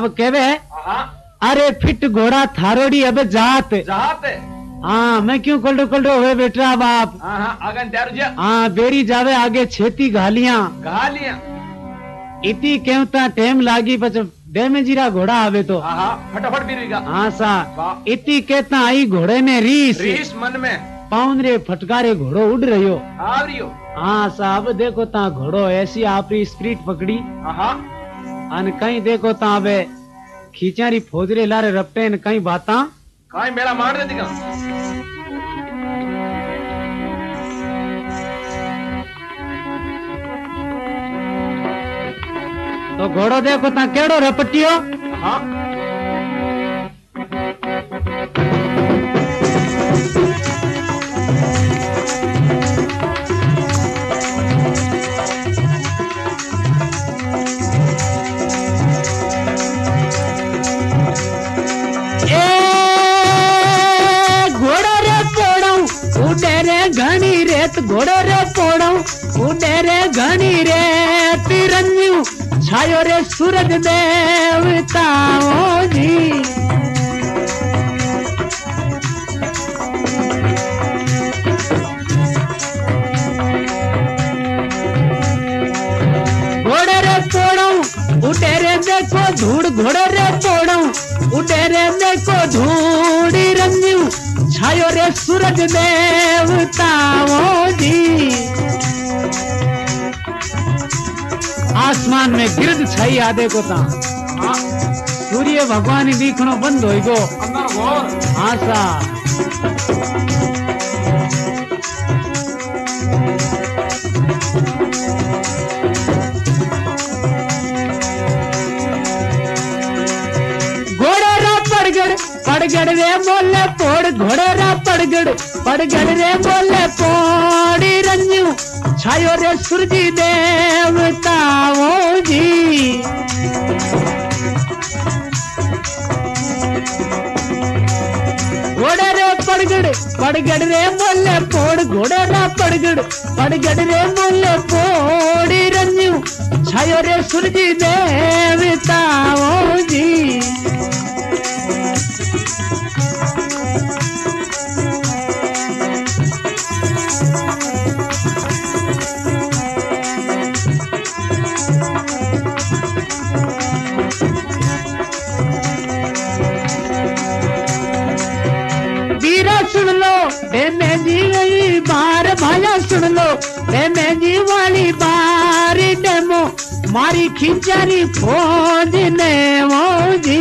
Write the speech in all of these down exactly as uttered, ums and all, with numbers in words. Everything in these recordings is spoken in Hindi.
अब केवे अरे फिट घोड़ा थारोड़ी अब जात जात हाँ मैं क्यों कल्डो कल्डो हुए बेटा बाप अगन त्यार जा हाँ बेरी जावे आगे छेती घालियां घालियां इती केवता टेम लागी पच डेमे जीरा घोड़ा आवे तो फटाफट बीरेगा हाँ सा इती कहता आई घोड़े ने रीस रीस मन में पाउन रे फटकारे घोड़ो उड़ रहियो आ रहियो हाँ साहब देखो ता घोड़ो ऐसी आपरी स्प्रीट पकड़ी अन कहीं देखो ता अबे खींचारी फौजरे लारे रपटे न कहीं बाता कहीं मेरा मार दे दिखा तो घोड़ो देखो ता केड़ो रपटियो हाँ घनी रेत घोड़ो रे पोड़ो उड़े रे घनी रेत रंजू छायो रे सूरज देवताओं जी घोड़े रे पोड़ो उड़े रे देखो धूड़ घोड़े रे पोड़ो उड़े रे देखो धूड़ी रंजू छायो रे सूरज देवताओं जी आसमान में गिरद छाई आदे को ता सूर्य भगवान दिखनो बंद होई गो हाँ सा पड़गड़ रे बोले पोड़ घोड़े रा पड़गड़ पड़गड़ रे बोले पोड़ी रंजू छायो रे सूरजी देवताओं जी घोड़े रे पड़गड़ पड़गड़ रे बोले पोड़ घोड़े रा पड़गड़ पड़गड़ रे बोले पोड़ी रंजू छायो रे सूरजी देवताओं जी सुन लो मैं जी वाली बार भाया सुन लो मैं जी वाली बार डेमो मारी खिंचारी फौज ने वो जी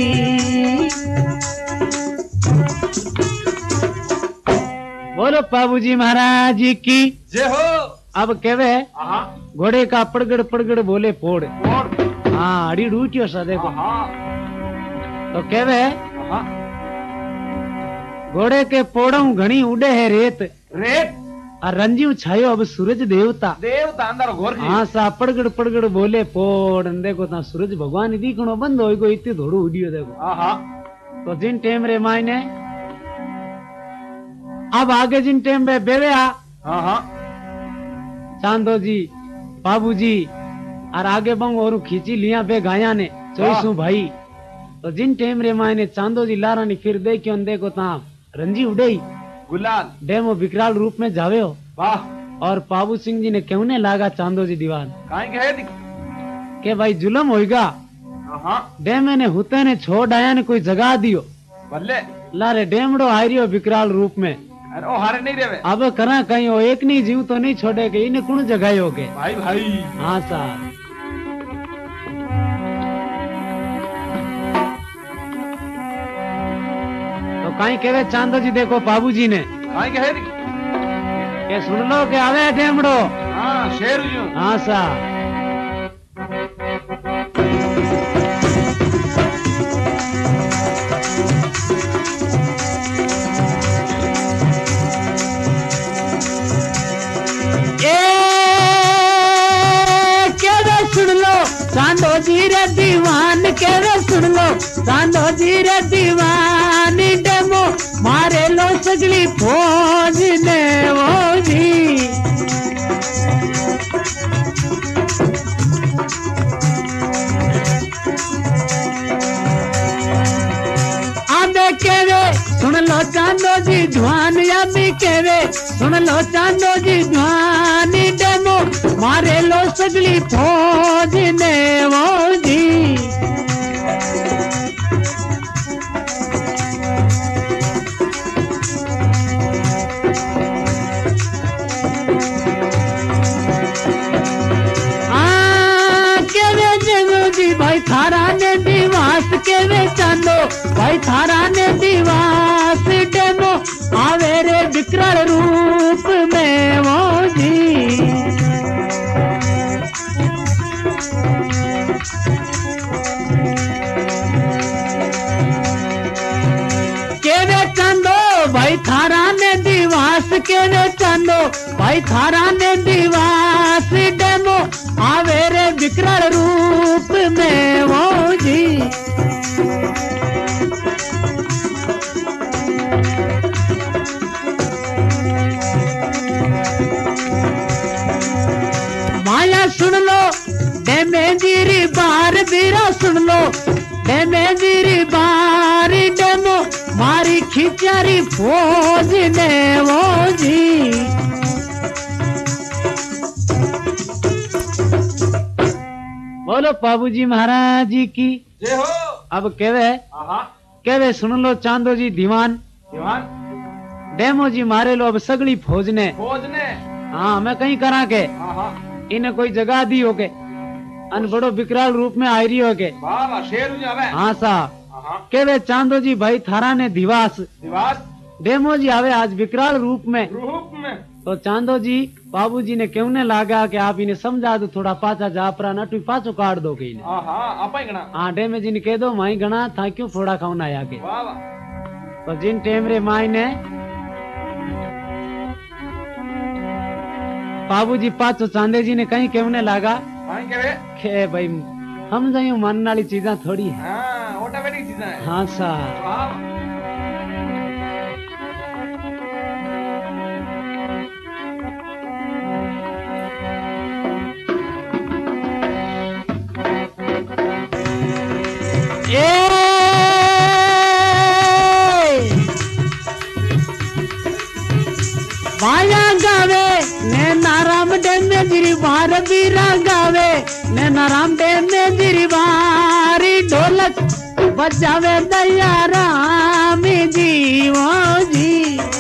बोलो बाबूजी महाराज जी की जय हो। अब केवे घोड़े का पड़गड़ पड़गड़ बोले पोड़ हाँ अड़ी रूटियो सा देखो तो केवे घोड़े के पोड़ों घनी उड़े है रेत रेत और रंजीव छायो अब सूरज देवता देवता अंदर घोर हाँ सा पड़गड़ पड़गड़ बोले पोड़ देखो ता सूरज भगवान दिखनो बंद हो गो इतनी धोड़ो उड़ियो देखो आहा तो जिन टेम रे मायने अब आगे जिन टेम पे बेवे आ हाँ चांदो जी बाबू जी और आगे बंग और खींची लिया बे गाया ने चोईसू भाई तो जिन टेम रे मायने चांदो जी लारानी फिर दे क्यों देखो ता रंजी उड़े गुलाल डेमो विकराल रूप में जावे हो वाह और बाबू सिंह जी ने क्यों ने लागा चांदो जी दीवान काहे के है के भाई जुलम होएगा डेमे ने हुते ने छोड़ आया ने कोई जगा दियो बल्ले लारे डेमड़ो हारियो विकराल रूप में अरे ओ हारे नहीं रेवे अब करा कहीं हो एक नहीं जीव तो नहीं छोड़ेगे इन्हें कौन जगायो के भाई भाई हाँ साहब तो कहीं कहे चांदो जी देखो बाबू जी ने कहीं कहे के सुन लो के आवे डेमड़ो हाँ शेर यूं हाँ साहब चांदो जी रे दीवान के सुन लो चांदो जी रे दीवान डेमो मारे लो सगली फौज ने वो जी केवे सुन लो चांदो जी ध्वान अभी केवे सुन लो चांदो जी ध्वान डेमो मारे लो सगली फौज ने वो जी भाई थारा ने दिवास के वे चांदो भाई थारा ने दिवास डेमो आवे रे विकराल रूप में वो जी केवे चांदो भाई थारा ने दिवास केवे चांदो भाई थारा ने दिवास डेमो आवे रे विकराल रूप में वो जी माया सुन लो दे मेरी बार बीरा सुन लो दे मेरी बार डेमो मारी खिचारी फौज ने वो जी बोलो बाबूजी महाराज जी की जय हो। अब केवे आहा केवे सुन लो चांदो जी दीवान दीवान डेमो जी मारे लो अब सगली फौज ने फौज ने हाँ मैं कहीं करा के आहा इन्हें कोई जगह दी हो के अन बड़ो विकराल रूप में आई रही हो के वाह वाह शेर हूं जावे हाँ सा आहा केवे चांदो जी भाई थारा ने दिवास दिवास डेमो जी आवे आज विकराल रूप में रूप में तो चांदो जी बाबूजी ने क्यों ने लागा कि आप इन्हें समझा दो थोड़ा पाचा जापरा ना तू पाचो काट दो के इन्हें आहा आपा ही गणा हाँ डेमे जी ने कह दो माई गणा था क्यों फोड़ा खाऊना आया के वाह वाह तो जिन टेम रे माई ने बाबूजी पाचो चांदे जी ने कहीं क्यों ने लागा भाई केवे के भाई हम जाइयो मानने वाली चीजा थोड़ी है हां ऑटोमेटिक चीजें है हाँ सा वाह माया गावे ने नाराम डेमे जिरी बार बीरा गावे ने नाराम डेमे जिरी बारी ढोलक बजावे दया राम जी वो जी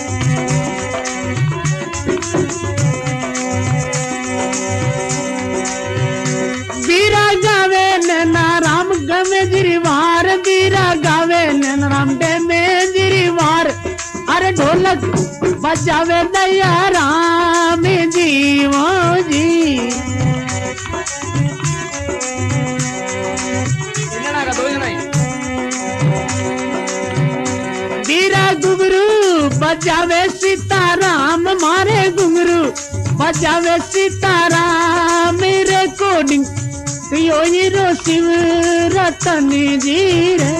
बीरा गावे ने नाराम गमे जिरी बार बीरा गावे ने नाराम डेमे जिरी बार अरे ढोलक बजावे दया राम जी वो जी इन्ना का दो जना ही बीरा घुंगरू बजावे सीताराम मारे घुंगरू बजावे सीताराम रिकॉर्डिंग यो हीरो शिव रतन जी रे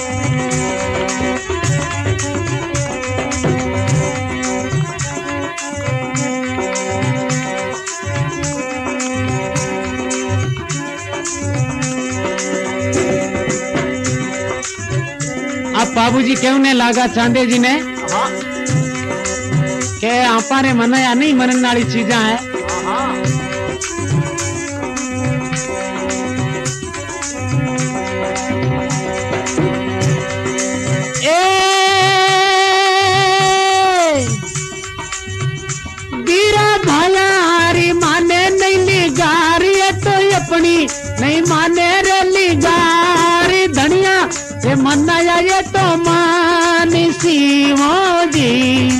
अब बाबूजी क्यों ने लागा चांदे जी ने आहा के आपा रे मन या नहीं मनन वाली चीजा है आहा ए बीरा भायारी माने नहीं लिगारी तो अपनी नहीं माने रे लिगारी धनिया ये मनाया ये तो मानी सीवो जी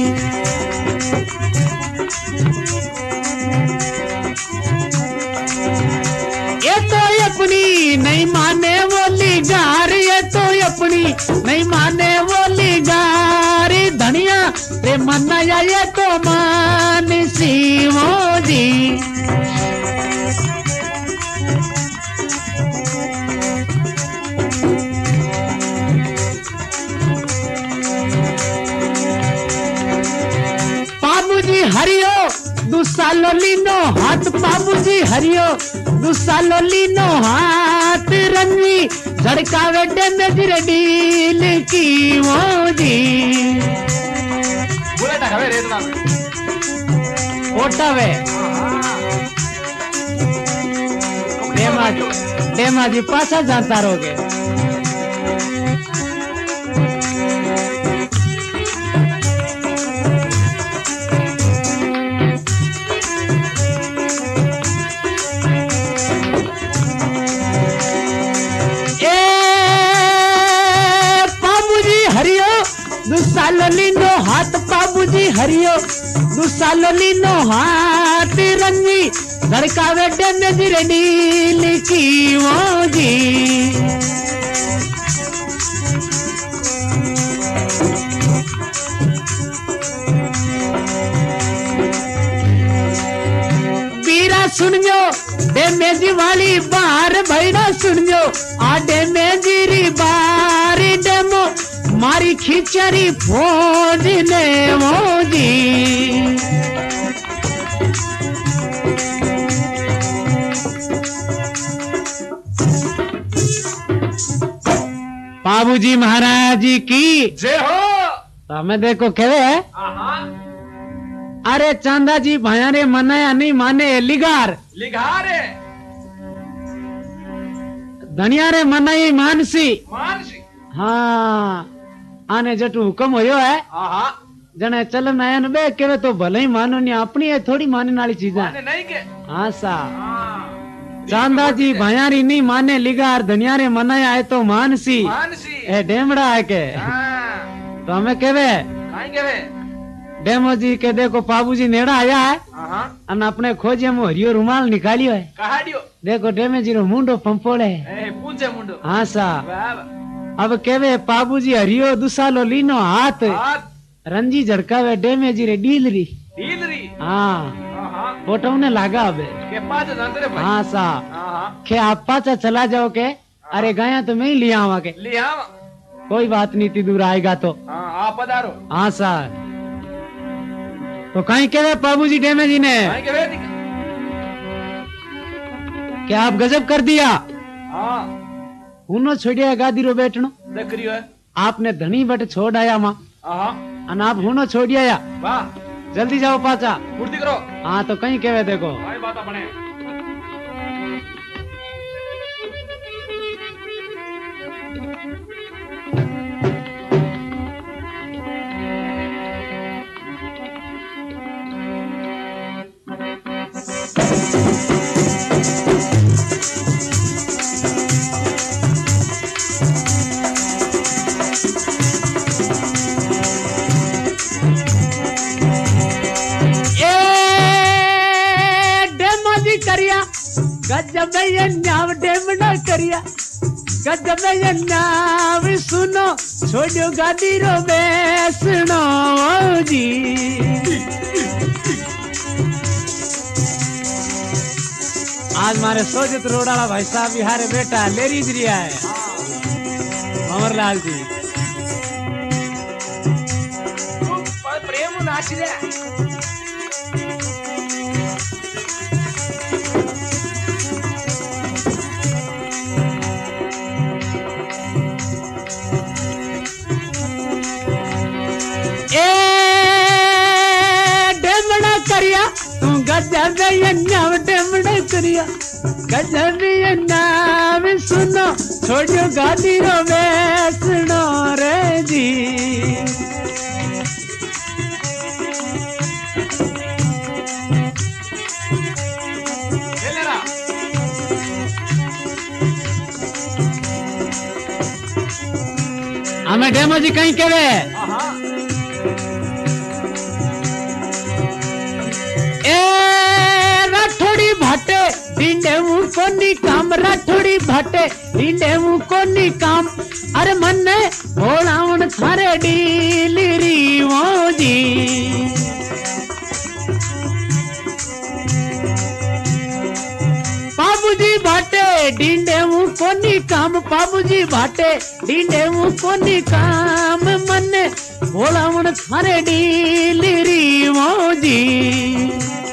ये तो अपनी नहीं माने वो लिगार ये तो अपनी नहीं माने वो लिगार धनिया रे मनाया ये तो मानी सीवो जी हरियो दुसालो लीनो हाथ बाबूजी हरियो दुसालो लीनो हाथ रंगी धड़कावे डैमेज रे डील की वो जी बुलेट हवे रेत ना ओटावे डेमाजी डेमाजी पासा जानता रहोगे दुसालो लीनो हाथ बाबूजी हरियो दुसालो लीनो हाथ रंगी धड़कावे डैमेज रे डील की वो जी बीरा सुनियो डैमेज वाली बार भैया सुनियो आ डैमेज री बार डेमो मारी खिचड़ी फौज ने मोजी बाबूजी महाराज जी की जय हो। तो हमें देखो केवे है अरे चांदा जी भाया रे मनाया नहीं माने लिगार लिगार है धनिया रे मनाई मानसी मानसी हाँ आने जटू हुक्म होयो है हाँ जने चल नयन बे केवे तो भले ही मानो नहीं अपनी है थोड़ी मानने वाली चीज है नहीं के हाँ सा चांदा जी भयारी नहीं माने लिगार धनियारे मनाया है तो मानसी मानसी ए डेमड़ा है के तो हमें केवे काई केवे डेमो जी के देखो बाबूजी नेड़ा आया है अन अपने खोजे में हरियो रुमाल निकालियो है कहाडियो देखो डेमे जी रो मुंडो पंपोड़े ए पूंछे मुंडो हाँ सा अब केवे बाबूजी हरियो दुसालो लीनो हाथ रंजी झड़कावे डेमे जी रे डीलरी डीलरी हाँ फोटो ने लागा अबे के पास जानते रे भाई हाँ सा के आप पाचा चला जाओ के अरे गया तो मैं ही लिया आवा के लिया कोई बात नहीं इतनी दूर आएगा तो हाँ आप पधारो हाँ सा तो कहीं केवे बाबूजी डेमे जी ने क्या आप गजब कर दिया हाँ उनो छोड़िया गादी रो बैठनो देख रही है आपने धनी बट छोड़ आया माँ अन आप हुनो छोड़ आया वाह जल्दी जाओ पाचा फुर्ती करो हाँ तो कहीं केवे देखो भाई बात बने गजब नाव डेमना करिया गजब नाव सुनो छोड़ो गादी रो बैसनो जी आज मारे सोजत रोडाला भाई साहब बिहारे बेटा लेरी रिया है अमरलाल जी प्रेम नाच रे तू गजब नाम डेमड़ा करिया गजब नाम सुनो छोड़ो गादी रो बैसनो रे जी हमें डेमो जी कहीं केवे भाटे डींडे कोनी काम राठोड़ी भाटे डींडे कोनी काम अरे मन भोलावन थारे डीलरी वो जी बाबूजी भाटे डींडे कोनी काम बाबूजी भाटे डींडे कोनी काम मन भोलावन थारे डीलरी वो जी